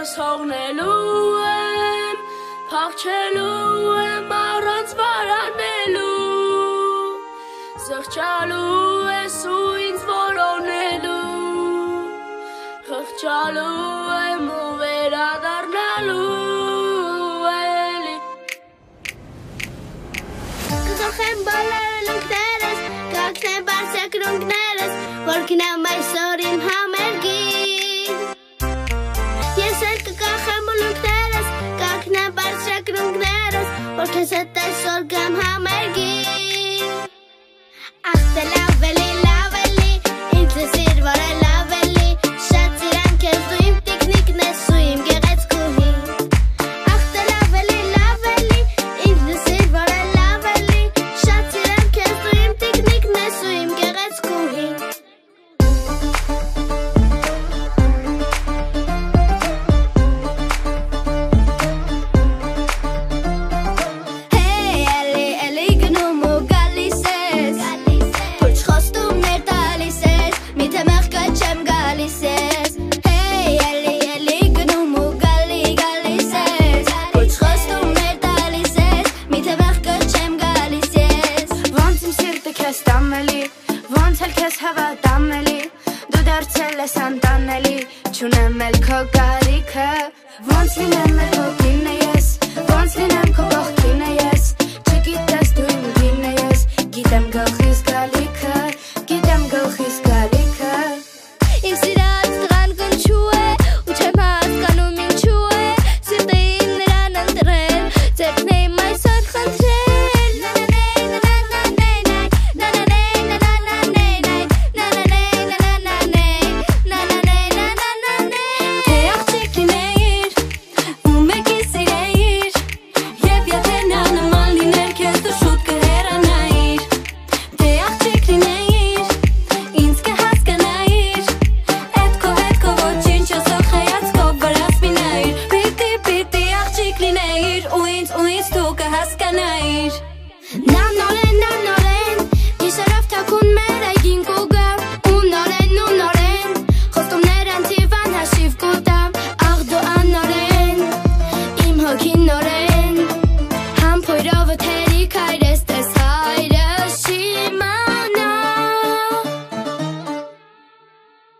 ես հողնելու եմ, փախչելու եմ առանց վարանելու, զղջալու ես ու ինձ որոնելու, խղճալու եմ ու վերադառնալու էլի։ Կգողեմ բոլոր լունքներս, կգնեմ բարձրակրունկներս, որ գնամ այսօր իմ համերգին։ Ես էլ կգողեմ լունքներս, կգնեմ բարձրակրունկներս, որ քեզ հետ այսօր գամ համերգին։ Ախ դե լավ էլի, ինձ է սիրվորը լավ էլի, շատ սիրեմ քեզ դու իմ տիկնիկն ես ու իմ գեղեցկուհին։ Ախ դե լավ էլի, ինձ է սիրվորը լավ էլի, շատ սիրեմ քեզ դու իմ տիկնիկն ես ու իմ գեղեցկուհին։ Hey էլի գնում ու գալիս ես, որ չխոստումներ տալիս ես, միթե մեղքը չեմ գալիս ես։ Hey էլի գնում ու գալիս ես, որ չխոստումներ տալիս ես, միթե մեղքը չեմ գալիս ես։ Ոնց իմ սիրտը քեզ տամելի, ոնց էլ քեզ հավատամ էլի, դու դարձել ես անտանելի, չունեմ էլ քո կարիքը, ոնց լինեմ էլ քո կինը ես, ոնց լինեմ քո կողքինը ես, չգիտես դու իմ կինը ես, գիտեմ գլխիս գալիքը, գիտեմ գլխիս գալիքը։ Իմ սիրած տղան կնչու է, ու չեմ հասկանում ինչու է, սիրտը իմ նրան ընտրել, ձեռքն իմ այսօր խնդրել։ Թե աղջիկ լինեիր, ու մեկի սիրեիր, և եթե նա նման լիներ քեզ դու շուտ կհեռանայիր։ Թե աղջիկ լինեիր, ինձ կհասկանայիր, էդ քո ոչինչ ասող հայացքով վրաս մինայիր։ Պիտի աղջիկ լինեիր, ու ինձ դու կհասկանայիր։ Նա նոր է